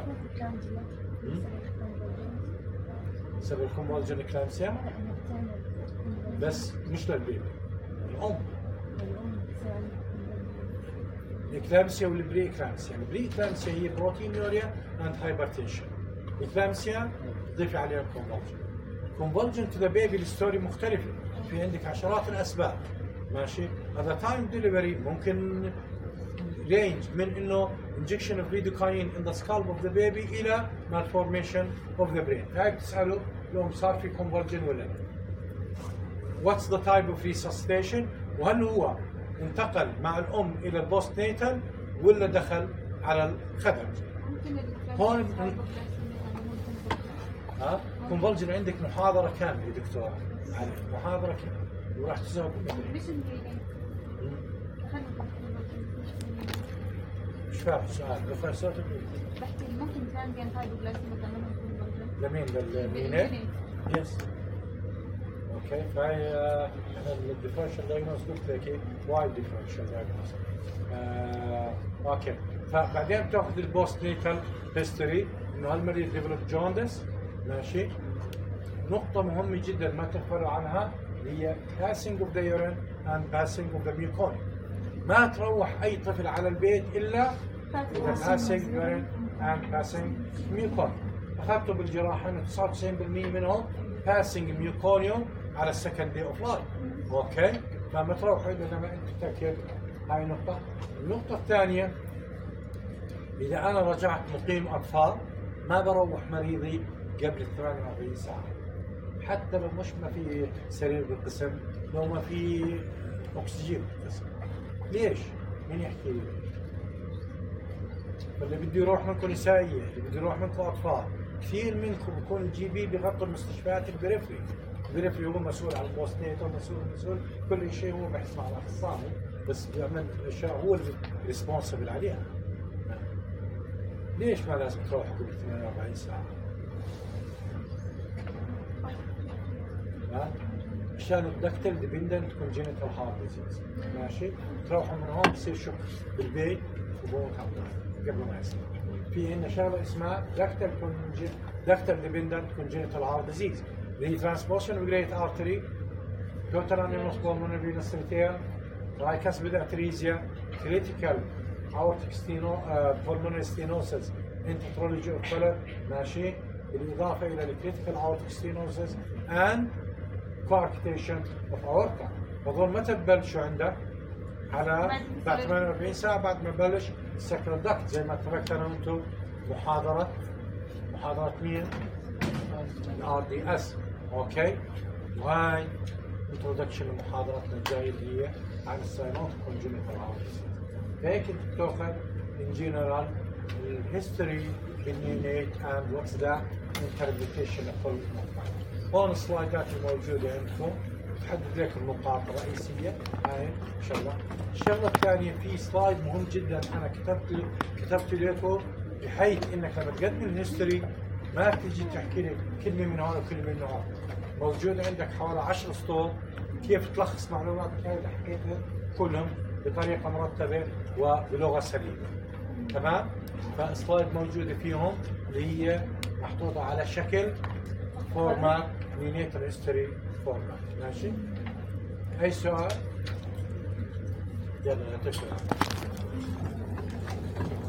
سبب الكونفولجن اكلامسيا بس مش للبيبي، الام. الاكلامسيا والبري اكلامسيا، البري اكلامسيا هي بروتينوريا اند هايبرتنشن. الاكلامسيا ضيفي عليها الكونفولجن. كونفولجن تو ذا بيبي الستوري مختلفه، في عندك عشرات الاسباب. ماشي؟ هذا تايم ديليفري ممكن رينج من انه injection of lidocaine in the scalp of the baby الى malformation of the brain. فهي بتساله لو صار في convulsion ولا لا. What's the type of resuscitation؟ وهل هو انتقل مع الام الى البوست نيتال ولا دخل على الخدم؟ هون ها convulsion عندك محاضره كامله يا دكتور، محاضره كامله وراح تسوي مش فاهم السؤال. بفهم صوتك. بحكي ممكن كان بين هايبوغلايسيميا كمان يكون لمين؟ للمينة؟ يس. اوكي. فهي احنا الديفرنشال دايجنوز قلت لك وايد ديفرنشال دايجنوز. اوكي. فبعدين بتاخذ البوست نيتال هيستوري انه هالمريض ديفلوب جوندس. ماشي. نقطة مهمة جدا ما تغفلوا عنها هي passing of the urine and passing of the meconium. ما تروح أي طفل على البيت إلا إذا passing urine and passing meconium. أخذته بالجراحة إنه تسعة وتسعين بالمئة منهم passing meconium على السكند day of life. أوكي؟ فما تروح إلا لما أنت تتأكد. هاي نقطة. النقطة الثانية إذا أنا رجعت مقيم أطفال ما بروح مريضي قبل ثمانية وأربعين ساعة. حتى لو مش ما في سرير بالقسم، لو ما في اكسجين بالقسم. ليش؟ مين يحكي لي؟ فاللي بده يروح منكم نسائيه، اللي بده يروح منكم اطفال، كثير منكم بكون الجي بي بغطوا المستشفيات البريفري، البريفري هو مسؤول عن البوستنيت ومسؤول مسؤول كل شيء، هو بحث مع الاخصائي بس بيعمل اشياء هو الريسبونسبل عليها. ليش ما لازم تروح قبل ثمانية وأربعين ساعة؟ عشان الدكتل ديبندنت كونجينيتال هارت ديزيز. ماشي؟ تروحوا من هون بصير شك بالبيت وبموت قبل ما يصير. في عندنا شغله اسمها دكتل دكتل ديبندنت كونجينيتال هارت ديزيز اللي هي ترانسبوشن جريت ارتري، توتال انيموس بالمونري فينس ارتيريا، رايكاسبيد ارتريزيا، كريتيكال اورتيك ستينو بالمونري ستينوسيس، انترولوجي اوف كولر. ماشي؟ بالاضافه الى الكريتيكال اورتيك ستينوسيس اند كواركتيشن اوف اورتا. هذول متى ببلشوا عندك؟ على بعد ثمانية وأربعين ساعة بعد ما ببلش السكرال دكت، زي ما اتفقت انا وانتم محاضرة محاضرة مين؟ الار دي اس. اوكي؟ وهاي انترودكشن لمحاضرتنا الجاية اللي هي عن الساينوت كونجنتال هارت ديزيز. فهيك انت بتاخذ ان جنرال الهيستوري بالنيونيت اند واتس ذا انتربريتيشن اوف كل نقطة. هون السلايدات الموجودة عندكم تحدد لك النقاط الرئيسية. هاي ان شاء الله. الشغلة الثانية في سلايد مهم جدا انا كتبت كتبت لكم بحيث انك لما تقدم الهيستوري ما تيجي تحكي لي كلمة من هون وكلمة من هون. موجود عندك حوالي عشر سطور كيف تلخص معلوماتك هاي اللي حكيتها كلهم بطريقه مرتبه وبلغه سليمه. تمام؟ فسلايد موجوده فيهم اللي هي محطوطه على شكل فورمات نيونيتال هيستوري فورمات. ماشي؟ اي سؤال؟ يلا يعطيك العافيه.